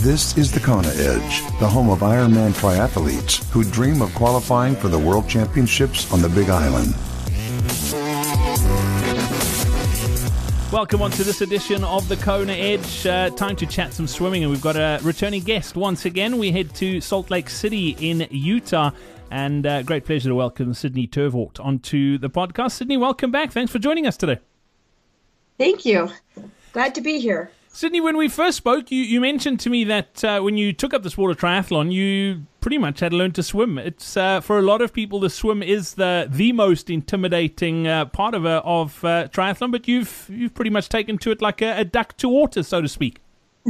This is the Kona Edge, the home of Ironman triathletes who dream of qualifying for the World Championships on the Big Island. Welcome on to this edition of the Kona Edge. Time to chat some swimming, and we've got a returning guest once again. We head to Salt Lake City in Utah, and great pleasure to welcome Sydney Tervoort onto the podcast. Sydney, welcome back. Thanks for joining us today. Thank you. Glad to be here. Sydney, when we first spoke, you mentioned to me that when you took up the sport of triathlon, you pretty much had to learn to swim. It's for a lot of people, the swim is the most intimidating part of triathlon, but you've pretty much taken to it like a duck to water, so to speak.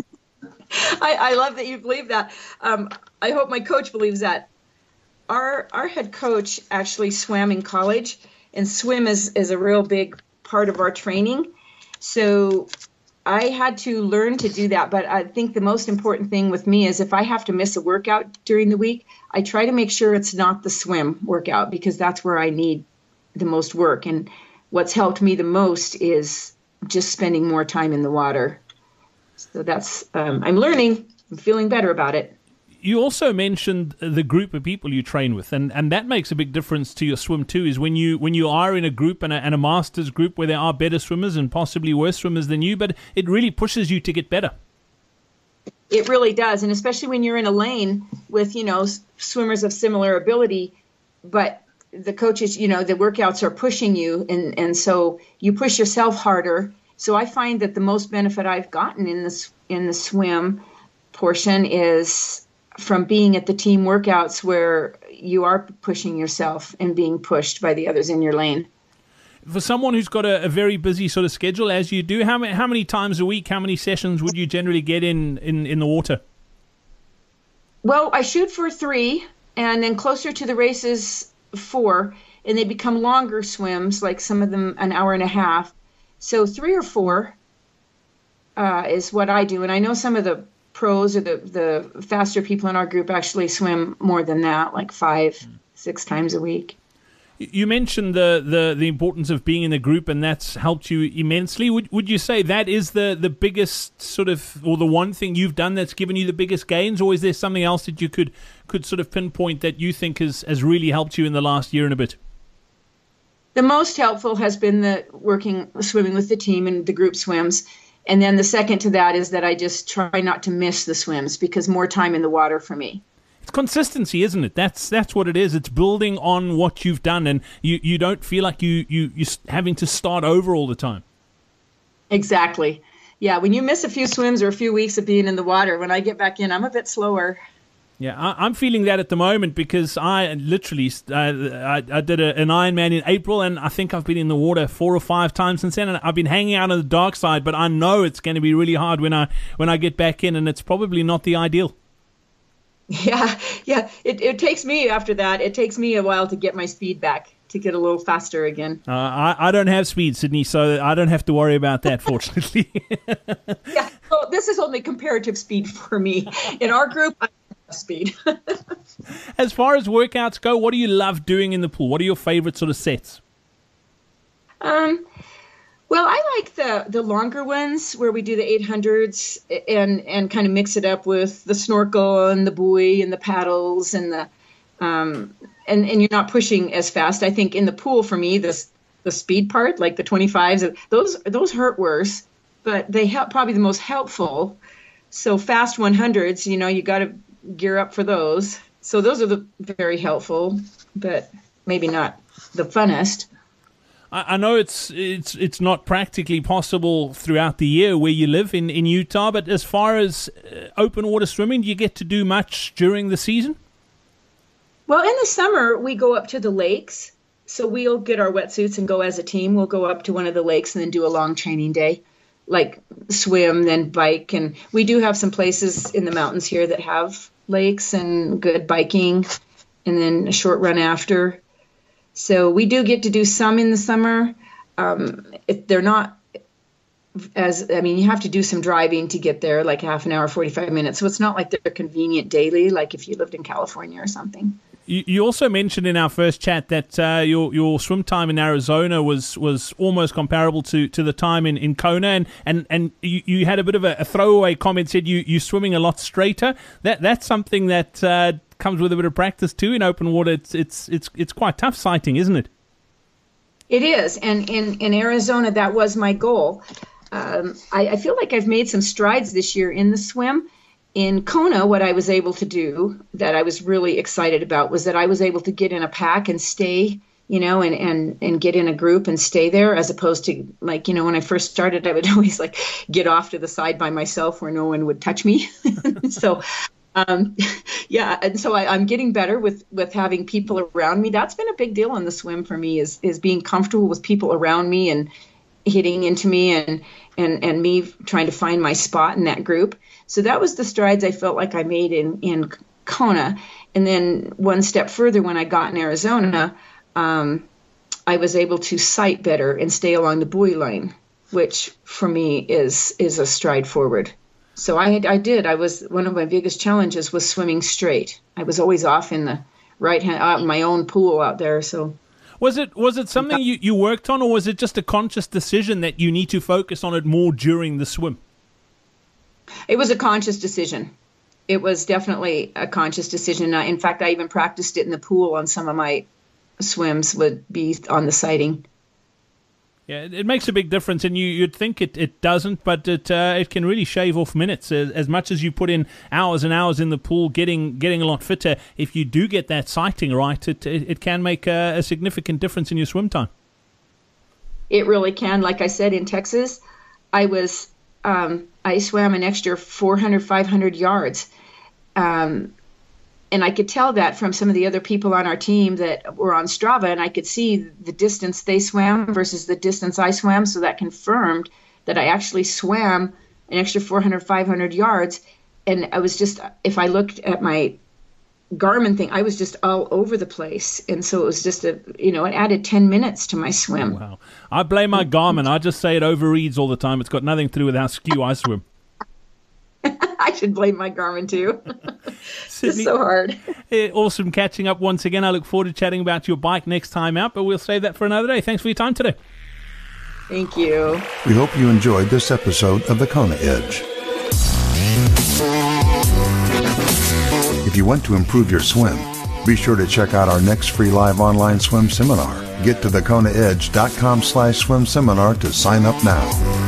I love that you believe that. I hope my coach believes that. Our head coach actually swam in college, and swim is a real big part of our training. So I had to learn to do that, but I think the most important thing with me is if I have to miss a workout during the week, I try to make sure it's not the swim workout because that's where I need the most work. And what's helped me the most is just spending more time in the water. So that's, I'm learning, I'm feeling better about it. You also mentioned the group of people you train with, and that makes a big difference to your swim too, is when you are in a group and a masters group where there are better swimmers and possibly worse swimmers than you, but it really pushes you to get better. It really does, and especially when you're in a lane with, swimmers of similar ability, but the coaches, the workouts are pushing you, and so you push yourself harder. So I find that the most benefit I've gotten in the swim portion is from being at the team workouts where you are pushing yourself and being pushed by the others in your lane. For someone who's got a very busy sort of schedule as you do, how many times a week, how many sessions would you generally get in the water? Well, I shoot for 3, and then closer to the races 4, and they become longer swims, like some of them an hour and a half. So 3 or 4 is what I do, and I know some of the pros or the faster people in our group actually swim more than that, like 5-6 times a week. You mentioned the importance of being in the group, and that's helped you immensely. Would you say that is the biggest sort of, or the one thing you've done that's given you the biggest gains, or is there something else that you could sort of pinpoint that you think has really helped you in the last year and a bit? The most helpful has been the swimming with the team and the group swims. And then the second to that is that I just try not to miss the swims because more time in the water for me. It's consistency, isn't it? That's what it is. It's building on what you've done, and you don't feel like you're having to start over all the time. Exactly. Yeah, when you miss a few swims or a few weeks of being in the water, when I get back in, I'm a bit slower. Yeah, I'm feeling that at the moment because I literally I did an Ironman in April, and I think I've been in the water 4 or 5 times since then, and I've been hanging out on the dark side, but I know it's going to be really hard when I get back in, and it's probably not the ideal. Yeah. It takes me after that. It takes me a while to get my speed back, to get a little faster again. I don't have speed, Sydney, so I don't have to worry about that, fortunately. Yeah, well, this is only comparative speed for me. In our group, I have speed. As far as workouts go, what do you love doing in the pool? What are your favorite sort of sets? Well, I like the longer ones where we do the 800s and kind of mix it up with the snorkel and the buoy and the paddles and the and you're not pushing as fast. I think in the pool for me, the speed part, like the 25s, those hurt worse, but they help, probably the most helpful. So fast 100s, you got to gear up for those. So those are the very helpful, but maybe not the funnest. I know it's not practically possible throughout the year where you live in Utah, but as far as open water swimming, do you get to do much during the season? Well, in the summer, we go up to the lakes. So we'll get our wetsuits and go as a team. We'll go up to one of the lakes and then do a long training day, like swim, then bike. And we do have some places in the mountains here that have lakes and good biking, and then a short run after. So we do get to do some in the summer. They're not you have to do some driving to get there, like half an hour, 45 minutes. So it's not like they're convenient daily, like if you lived in California or something. You also mentioned in our first chat that your swim time in Arizona was almost comparable to the time in Kona, and you had a bit of a throwaway comment, said you're swimming a lot straighter. That's something that comes with a bit of practice too in open water. It's quite tough sighting, isn't it? It is, and in Arizona, that was my goal. I feel like I've made some strides this year in the swim. In Kona, what I was able to do that I was really excited about was that I was able to get in a pack and stay, and get in a group and stay there, as opposed to, like, when I first started, I would always get off to the side by myself where no one would touch me. So, and so I'm getting better with having people around me. That's been a big deal in the swim for me, is being comfortable with people around me and hitting into me and me trying to find my spot in that group. So that was the strides I felt like I made in Kona. And then one step further, when I got in Arizona, I was able to sight better and stay along the buoy line, which for me is a stride forward. So I did. One of my biggest challenges was swimming straight. I was always off in the right hand, my own pool out there. So was it something you worked on, or was it just a conscious decision that you need to focus on it more during the swim? It was a conscious decision. It was definitely a conscious decision. In fact, I even practiced it in the pool on some of my swims, would be on the sighting. Yeah, it makes a big difference, and you'd think it doesn't, but it can really shave off minutes. As much as you put in hours and hours in the pool, getting a lot fitter, if you do get that sighting right, it can make a significant difference in your swim time. It really can. Like I said, in Texas, I swam an extra 400, 500 yards. And I could tell that from some of the other people on our team that were on Strava, and I could see the distance they swam versus the distance I swam. So that confirmed that I actually swam an extra 400, 500 yards. And I was just, if I looked at my Garmin thing, I was just all over the place. And so it was just it added 10 minutes to my swim. Wow. I blame my Garmin. I just say it overreads all the time. It's got nothing to do with how skew I swim. I should blame my Garmin too. Sydney, it's so hard. Awesome catching up once again. I look forward to chatting about your bike next time out, but we'll save that for another day. Thanks for your time today. Thank you. We hope you enjoyed this episode of the Kona Edge. If you want to improve your swim, be sure to check out our next free live online swim seminar. Get to thekonaedge.com/swim seminar to sign up now.